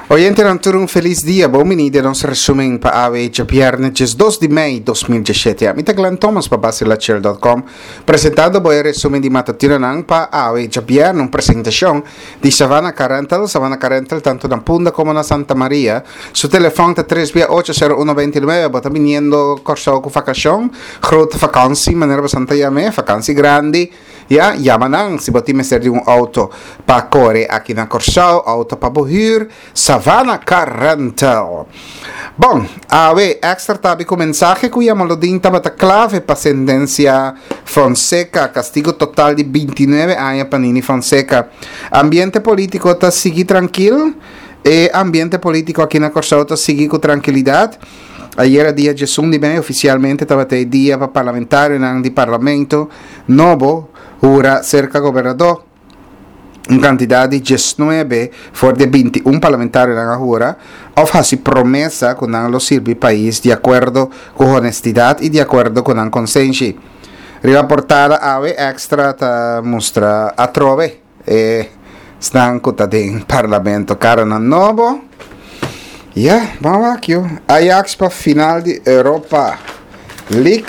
Oyente um feliz dia, bom menino, nosso resumo para a hoje, viernes 2 de maio de 2017. A mim Glenn Thomas para basilachel.com, apresentado o resumo de matutino para a hoje, viernes, uma apresentação de Savannah Carental, tanto na Punda como na Santa Maria. Su telefone é 3680129, bota menino corso com vacação, grote vakantie, maneira Santa Yame, vakantie grande. Ja, Yamanang, se botar me de auto para correr aqui na Corsal, auto para bohir, Savannah Carental. Bom, a extra tabi com mensagem que o malodin tabata clave para sentença Fonseca, castigo total de 29 anos para Nini Fonseca. Ambiente político está seguir tranquilo, e ambiente político aqui na Corsal está seguir com tranquilidade. Ayer dia 1 de maio, oficialmente estava até dia para parlamentário de parlamento novo, ora cerca governador, um candidato de 19 for de 21 parlamentário na hora, oferece promessa com o serve país de acordo com honestidade e de acordo com a consciência. Riva portada a extra ta mostra a trove e stanco ta den parlamento cara na novo. Vamos aqui. Ajax para final de Europa League.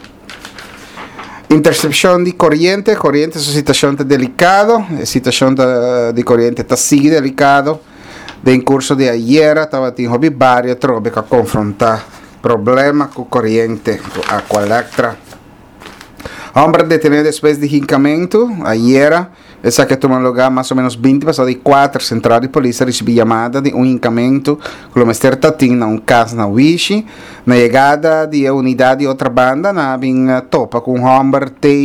Intercepção de corrente. Corrente, essa situação está delicada. A situação de corrente está assim delicada. Em curso de ayer, estava em hobby vários trobe que confrontar problema com corrente, com Aqua Electra. Homem detenido depois de rincamento, ayer, essa que tomou lugar mais ou menos 20 pessoas de 4 centrais de polícia receberam chamada de rincamento com o Mr. Tatin na caso na Wishi. Na chegada de unidade de outra banda, na topa com um homem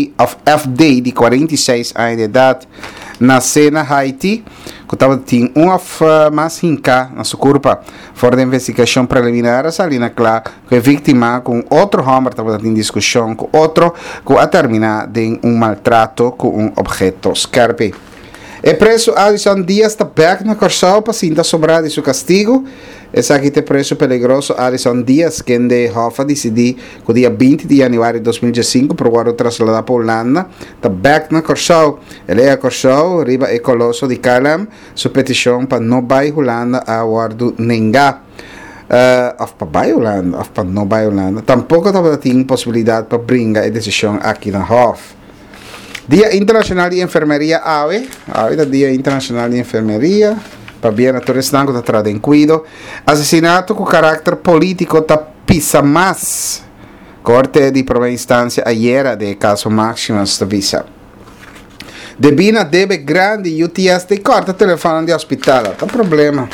FD de 46 anos de idade na cena Haiti, que estava tendo mais rinca na sua corpo. Fora da investigação preliminar, a Salina Clá, que é vítima com outro homem, estava em discussão com outro, que a terminar de maltrato com um objeto Scarpe. E preso Alisson Dias está back na Corsal para sinta sobrar de seu castigo. Esse aqui é preso peligroso Alisson Dias, que de Hofa decidiu que o dia 20 de janeiro de 2015 para o trasladar para a Holanda. Está back na Corsal. Ele é a Corsal, riba e colosso de Calam, sua petição para não vai Holanda a guardo Nenga. Para Holanda, para não vai Holanda. Tampouco estava tendo possibilidade para brincar a decisão aqui na Hof. Dia Internacional de Enfermeria AWE da Dia Internacional de Enfermeria, para bem a todos que está trazendo cuidado. Assassinato com caráter político está pisa mais. Corte de prova instância ayer de caso máximo esta visa. Debina debe grande UTS de corta telefone de hospital, tá problema.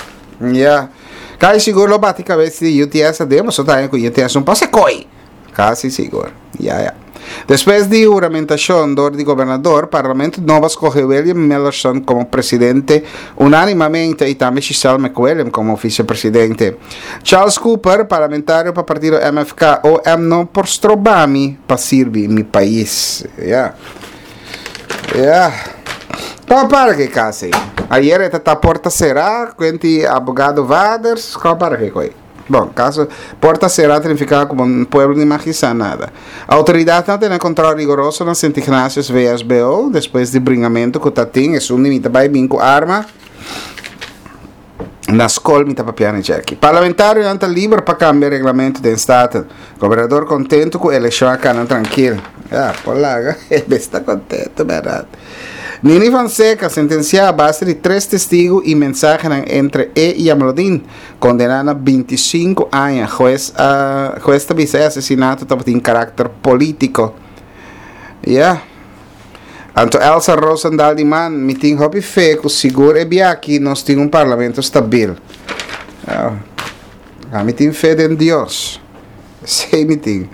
Cai seguro bate cabeça de UTS demos só tá com UTS passe coi. Quase seguro. Depois de juramentação do governador, o Parlamento novo escolheu William Mellerson como presidente unanimamente e também Giselle McWilliam como vice-presidente. Charles Cooper, parlamentário para o partido MFK ou MNO por Strobami para servir meu país. Qual para que case? Ayer está a porta será, quente abogado Vaders, qual para que coi? Bom, caso porta será significa como um pueblo de magistrado nada. A autoridade não tem controle rigoroso nas indignações VSBO, depois de bringamento que está tem, é um limite vai vir com arma. Na escola, me está piano aqui. Parlamentário não está livre para cambiar o regulamento do Estado. Governador contente com a eleição aqui, não tranquilo. Por lá, ele está contente, verdade. Nini Fonseca sentenciada a base de 3 testigos e mensagem entre e Amelodin, condenada a 25 anos. Juez avisa assassinato em caráter político. Anto Elsa Rosendal de Man, me tem hobby fé que o seguro é bem aqui, nós temos parlamento estável. Me tem fé em Deus. Sei, me tem.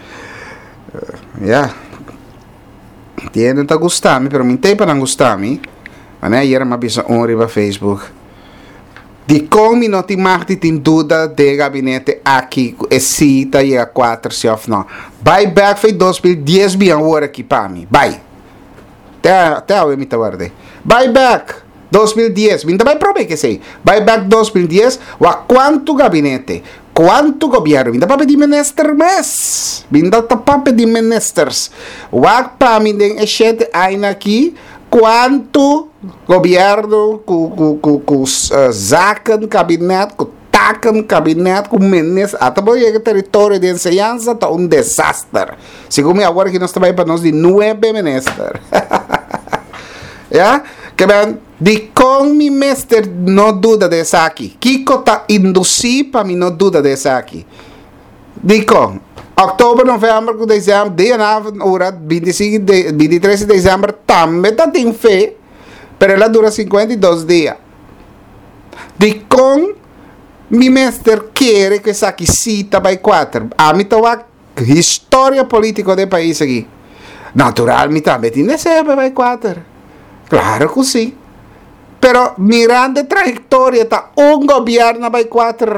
Tiene ta gustami, pero mintei para não gustami. Mas ayer me avisa riba Facebook. De como não te marti tem dúvida de gabinete aqui, e cita e a 4 se of não. Buyback foi 2010 bem agora aqui para mim. Bye. Até eu me guardei. Buyback 2010. Minta vai provar que sei. Buyback 2010. Wa quanto gabinete? Quanto governo? Minta para de minister mes. Minta para de ministers. Wa para mim den gente ainda aqui quanto governo com zaken cabinet, com taken cabinet, com ministro, até o território de enseñança está desastre. Segundo agora que nós trabalhamos para nós de 9 ministros. Yeah? Que bem, de com mi mestre não duda desse aqui. Kiko está induzido para mim não duda desse aqui. De com. Outubro, novembro, dezembro, dia 9, hora 25 23 de dezembro, também está em fé, mas ela dura 52 dias. De com mi mestre quer que essa aqui cita by 4. A mim está a história política do país aqui. Naturalmente, também tem que ser by 4. Claro que sim. Pero mirando a trayectoria, está governo vai 4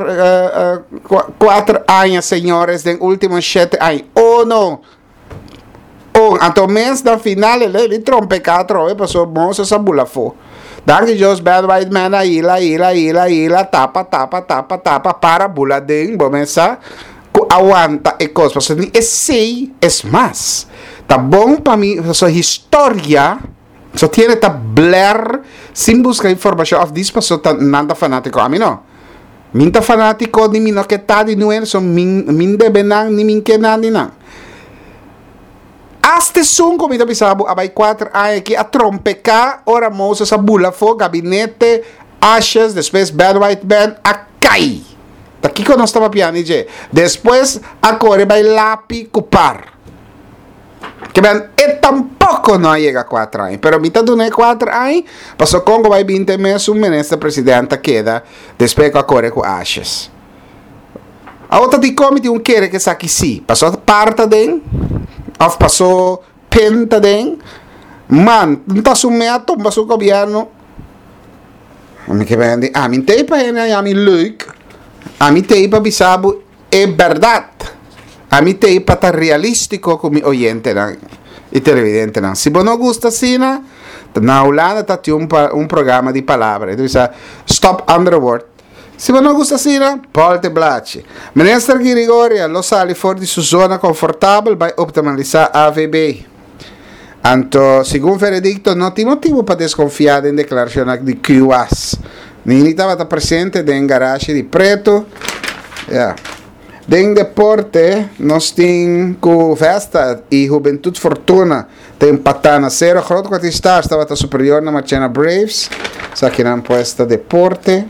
anos, senhores, dos últimos 7 anos. Oh, não. Oh, até o mês da final, ele trompe 4, passou moça essa bula fo. Danke Deus, bad white man, ila, tapa, para bula ding, começa, aguanta e coisa. É sei, é mais. Tá bom para mim, essa história. So tiene ta bler sin buscar información of this paso tan nada fanático a mí no minta fanático ni mi no que ta di nuen son min de benang ni min que nan ni nan hasta son como ita bisabo abay 4 anos que a trompeca ora moça sa bula fo gabinete ashes después bad white band a cai ta kiko no estaba piani je después a corre by lapi cupar que ben, e tampoco não chega a 4 anos. Pero mitad de 4 anos, passou Congo vai 20 meses, ministro presidente queda, depois a corre com ashes. A outra de comité quer que saque sim. Passou parte den, ou passou penta den, man, não está sumeado, passou governo. A mim que vende, a mim tem para a mim leuk, a mim tem para bisabo, é verdade. A mim tem para estar realístico com o oyente e televidente. Se você não gosta assim, na Holanda tem programa de palavras. Então, stop underword. Se você não gosta assim, volte blache. Ministro Grigori, lo sali fora de sua zona confortável, vai optimalizar a AVB. Então, segundo o veredicto, não tem motivo para desconfiar em declaração de QAS. Nem estava presente em garagem de preto. Yeah. Den deporte, nós temos com festa e Juventude Fortuna tem patana 0. Groot wat estava superior na Marchena Braves. Isso aqui na puesta deporte.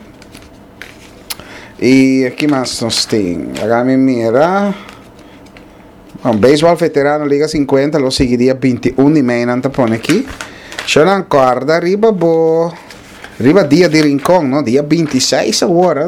E aqui mais nós temos. Agora me mira. Beisebol veterano Liga 50, lo seguiria 21,5 não tá pondo aqui. Já não acorda, arriba dia de Rincón, no? Dia 26 agora.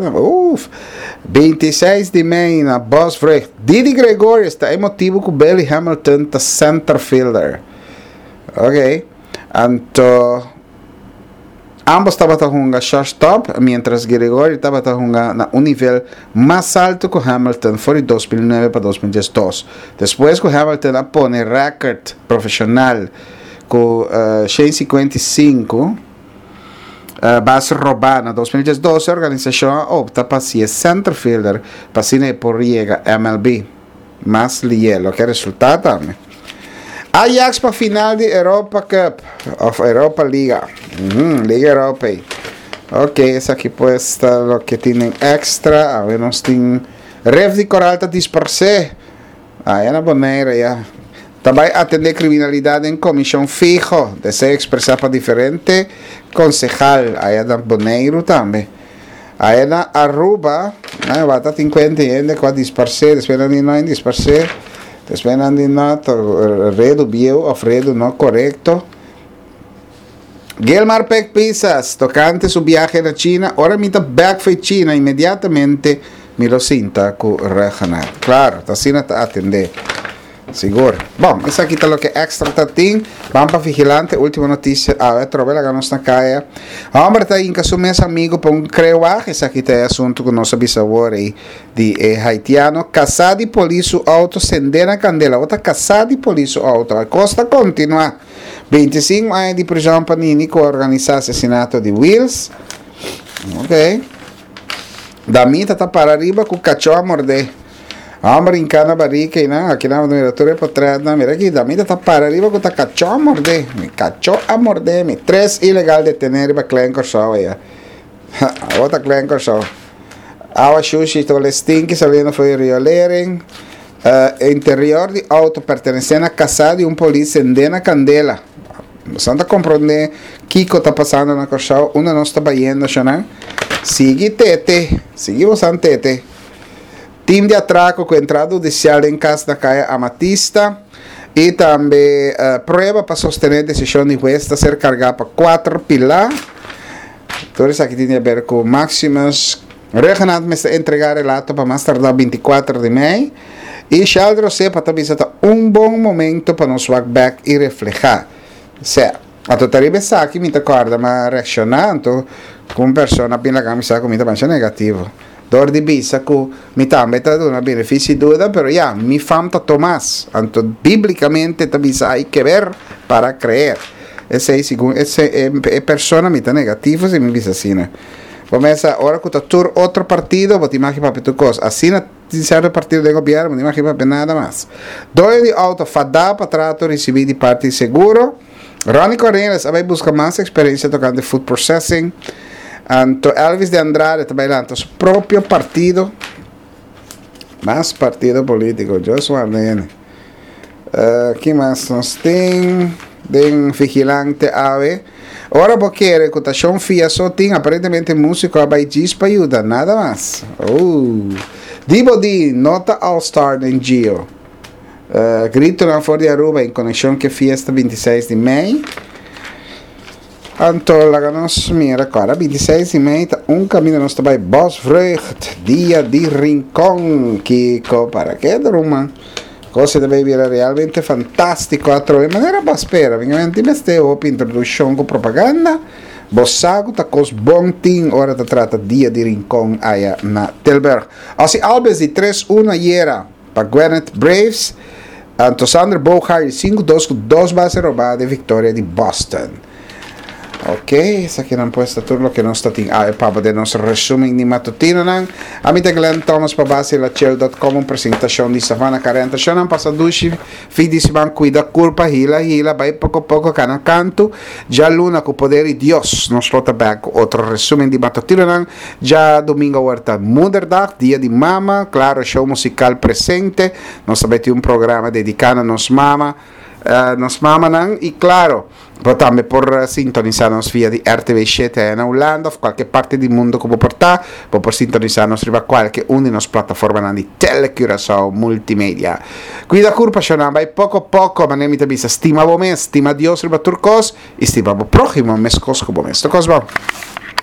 26 de maio na Bosfrecht. Didi Gregório está emotivo com Billy Hamilton, the center fielder. Ok. Então, ambos estavam jogando shortstop, mientras Gregório estava jogando na nível mais alto com Hamilton, foi de 2009 para 2012. Depois que Hamilton apone record profissional com 155 base roubada em 2012, a organização opta para ser center fielder para ser por liga MLB. Mas lielo, que resultado também. Ajax para final de Europa Cup, of Europa Liga. Liga Europa. Ok, essa aqui pode estar o que tem extra. A ver, nós temos Rev de Coral está dispersado. É na boneira, já. Também atender criminalidade em comissão fijo, de se expressar para diferente concejal, aí na Boneiro também. Aí na Aruba, vai estar 50 ainda com a dispersar, depois não em dispersar, depois não redo bio, ou redo não correto. Guilmar Peck Pisas, tocante su viaje na China, ora mi back foi China, imediatamente me lo sinta com regional. Claro, assim está atender. Seguro. Bom, essa aqui está o que extra tatim. Vamos para vigilante. Última notícia. Trove lá na caia. Vamos para aí que somos amigo para creuar. Essa aqui é assunto com nosso bisavô aí de haitiano. Casado e polícia auto acender a candela. Outra casado e polícia auto. A costa continua. 25 anos de prisão para Nini que organizar assassinato de Wills. Ok. Da mita está para arriba com o cachorro a morder. brincando barrica e não, aqui na miratore potreda, mira aqui, da mira tá para arriba que tá cachou a morder, me 3 ilegal detenere para clen corso aí. Outra clen corso. Awa Xuxi to le stinky saliendo foi Rio Leren. Interior de auto pertenecendo a casa de polícia em Candela. Santa compreender Kiko tá passando na corso, uma não está baiando, né? Sigue tete, seguimos tete. Team de atraco com entrada judicial em casa da Caia Amatista e também prova para sostener a decisão de juez de ser carregada para 4 pilares. Tudo isso aqui tem a ver com máximas. Regenat me está entregar relato para mais tardar 24 de maio. E Chaldro sepa também está bom momento para nos walk back e reflejar. Se a totalidade está aqui me acorda, mas reaccionando com persona bem la camisa com muita mancha negativo. Dor de bisa que me também está dando benefício dúvida, pero ya mi famta Tomás, anto biblicamente também hay que ver para creer. Esse é persona me está negativo se me bisa assim, né? Começa agora que tu outro partido, vou te imaginar para tu coisa. Assim na certo partido de governo, vou te imaginar para nada mais. Dois de auto fadá para trato receber de parte seguro. Ronnie Correas vai buscar mais experiência tocando de food processing. Anto Elvis de Andrade também lá, su próprio partido, mais partido político, Joshua Arlene. Que mais nós tem? Den vigilante ave. Ora porque a reputação fia só tem aparentemente músico a baidis para ajudar, nada mais. Dibo di nota All-Star em Gio. Grito na Ford de Aruba em conexão com a fiesta 26 de maio. Anto la nos mira agora 26 de maio caminho nós também Bosvrucht, dia de rincón Kiko para que druma cosa deve vir realmente fantastico a trovare in maniera baspera veramente beste op introduzione con propaganda bossago ta cos bon ting ora ta trata dia de rincón aya na Tilburg assim albes de 3-1 iera para Gwyneth Braves Anto Sander Bochar 5-2 base roubada de vitória de Boston. Ok, essa aqui não pode estar tudo que nós estamos para de nosso resumo de matutino não. A mim tem Glenn Thomas para base la Chel.com apresentação de Savana 40 já não passa duche fim de semana cuida culpa hila vai pouco a pouco cada canto já luna com o poder de Deus nós volta back outro resumo de matutino não já domingo horta Motherdag dia de mama claro show musical presente nós também tem programa dedicado a nos mama não e claro também por sintonizar-nos via de RTV7 na Holanda ou qualquer parte do mundo que portar, por sintonizar-nos riba qualquer uma das plataformas de telecuração multimédia. Cuida curva, vai pouco a pouco, mas nem me avisa, estima bom mês, estima Deus riba turcos, estima o próximo mês cosco bom mês. Tocos bom.